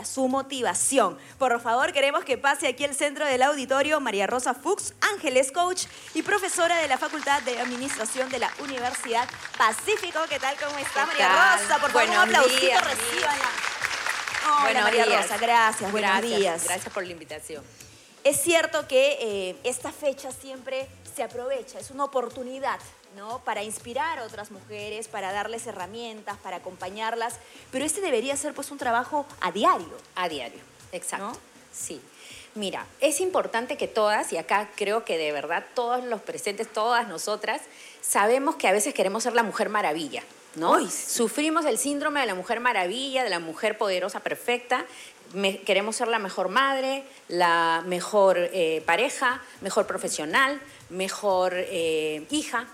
para su motivación. Por favor, queremos que pase aquí al centro del auditorio María Rosa Fuchs, Ángeles Coach y profesora de la Facultad de Administración de la Universidad Pacífico. ¿Qué tal? ¿Cómo está, María Rosa? Por favor, un aplausito, recíbanla. Hola, María Rosa, gracias, buenos días. Gracias por la invitación. Es cierto que esta fecha siempre se aprovecha, es una oportunidad, ¿no?, para inspirar a otras mujeres, para darles herramientas, para acompañarlas, pero este debería ser pues un trabajo a diario. A diario, exacto, ¿no? Sí. Mira, es importante que todas, y acá creo que de verdad todos los presentes, todas nosotras, sabemos que a veces queremos ser la Mujer Maravilla, ¿no? Uy, sí. Sufrimos el síndrome de la Mujer Maravilla, de la mujer poderosa, perfecta. Queremos ser la mejor madre, la mejor pareja, mejor profesional, mejor hija,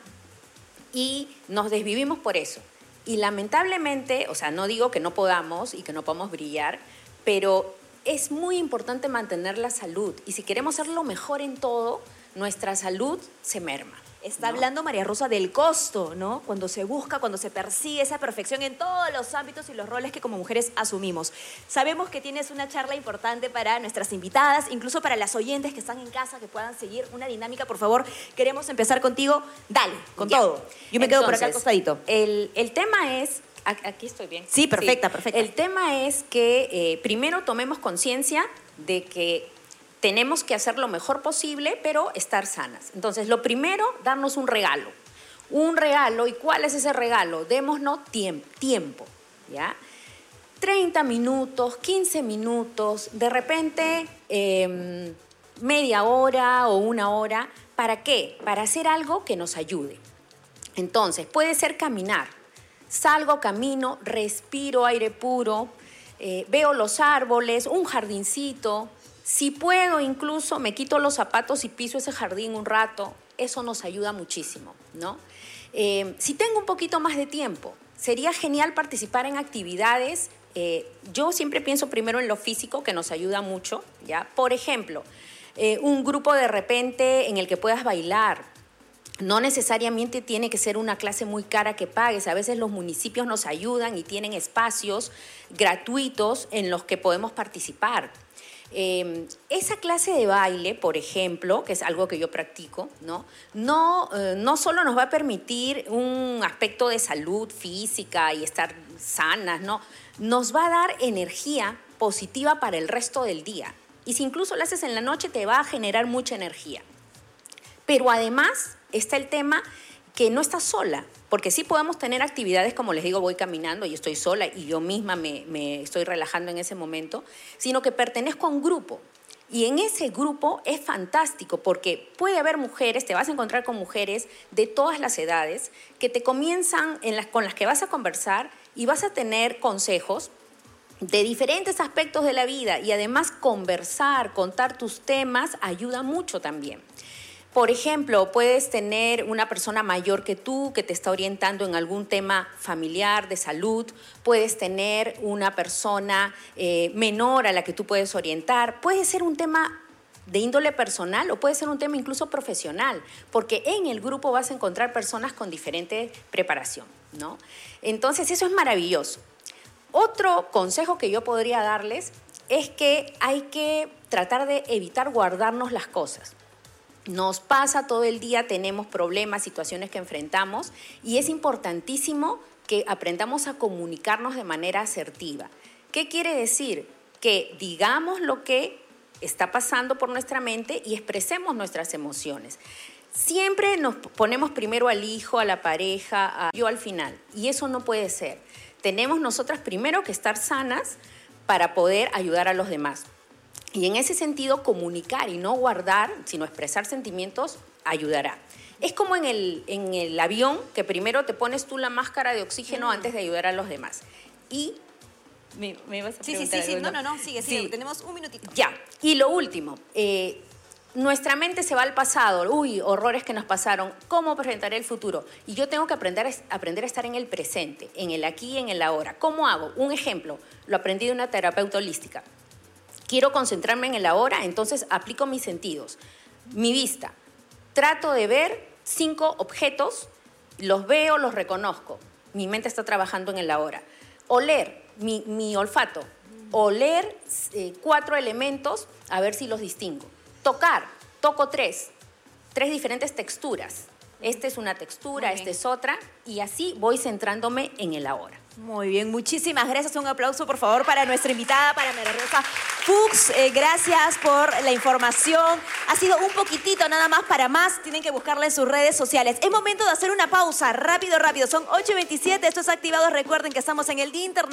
y nos desvivimos por eso. Y lamentablemente, o sea, no digo que no podamos y que no podamos brillar, pero es muy importante mantener la salud. Y si queremos ser lo mejor en todo, nuestra salud se merma. Está hablando María Rosa del costo, ¿no? Cuando se busca, cuando se persigue esa perfección en todos los ámbitos y los roles que como mujeres asumimos. Sabemos que tienes una charla importante para nuestras invitadas, incluso para las oyentes que están en casa, que puedan seguir una dinámica. Por favor, queremos empezar contigo. Dale, con todo. Yo me quedo por acá al costadito. El tema es... Aquí estoy bien. Sí, perfecta, perfecta. El tema es que primero tomemos conciencia de que tenemos que hacer lo mejor posible, pero estar sanas. Entonces, lo primero, darnos un regalo. Un regalo, ¿y cuál es ese regalo? Démonos tiempo, ¿ya? 30 minutos, 15 minutos, de repente media hora o una hora. ¿Para qué? Para hacer algo que nos ayude. Entonces, puede ser caminar. Salgo, camino, respiro aire puro, veo los árboles, un jardincito. Si puedo, incluso me quito los zapatos y piso ese jardín un rato. Eso nos ayuda muchísimo, ¿no? Si tengo un poquito más de tiempo, sería genial participar en actividades. Yo siempre pienso primero en lo físico, que nos ayuda mucho, ¿ya? Por ejemplo, un grupo de repente en el que puedas bailar. No necesariamente tiene que ser una clase muy cara que pagues. A veces los municipios nos ayudan y tienen espacios gratuitos en los que podemos participar. Esa clase de baile, por ejemplo, que es algo que yo practico, no solo nos va a permitir un aspecto de salud física y estar sanas, ¿no? Nos va a dar energía positiva para el resto del día. Y si incluso lo haces en la noche, te va a generar mucha energía. Pero además está el tema que no estás sola, porque sí podemos tener actividades, como les digo, voy caminando y estoy sola y yo misma me estoy relajando en ese momento, sino que pertenezco a un grupo. Y en ese grupo es fantástico porque puede haber mujeres, te vas a encontrar con mujeres de todas las edades que te comienzan, con las que vas a conversar y vas a tener consejos de diferentes aspectos de la vida, y además conversar, contar tus temas ayuda mucho también. Por ejemplo, puedes tener una persona mayor que tú que te está orientando en algún tema familiar, de salud. Puedes tener una persona menor a la que tú puedes orientar. Puede ser un tema de índole personal o puede ser un tema incluso profesional, porque en el grupo vas a encontrar personas con diferente preparación, ¿no? Entonces, eso es maravilloso. Otro consejo que yo podría darles es que hay que tratar de evitar guardarnos las cosas. Nos pasa todo el día, tenemos problemas, situaciones que enfrentamos, y es importantísimo que aprendamos a comunicarnos de manera asertiva. ¿Qué quiere decir? Que digamos lo que está pasando por nuestra mente y expresemos nuestras emociones. Siempre nos ponemos primero al hijo, a la pareja, yo al final, y eso no puede ser. Tenemos nosotras primero que estar sanas para poder ayudar a los demás. Y en ese sentido, comunicar y no guardar, sino expresar sentimientos, ayudará. Es como en el avión, que primero te pones tú la máscara de oxígeno antes de ayudar a los demás. Y... ¿Me vas a preguntar Sí. algo? No, sigue. Tenemos un minutito. Ya. Y lo último, nuestra mente se va al pasado. Uy, horrores que nos pasaron. ¿Cómo presentaré el futuro? Y yo tengo que aprender a estar en el presente, en el aquí y en el ahora. ¿Cómo hago? Un ejemplo, lo aprendí de una terapeuta holística. Quiero concentrarme en el ahora, entonces aplico mis sentidos. Mi vista. Trato de ver 5 objetos, los veo, los reconozco. Mi mente está trabajando en el ahora. Oler, mi olfato. Oler 4 elementos, a ver si los distingo. Tocar, toco 3 diferentes texturas. Esta es una textura, esta es otra, y así voy centrándome en el ahora. Muy bien, muchísimas gracias. Un aplauso, por favor, para nuestra invitada, para María Rosa Fuchs. Gracias por la información. Ha sido un poquitito nada más. Para más, tienen que buscarla en sus redes sociales. Es momento de hacer una pausa. Rápido, rápido. Son 8:27. Esto es Activados. Recuerden que estamos en el Día Internacional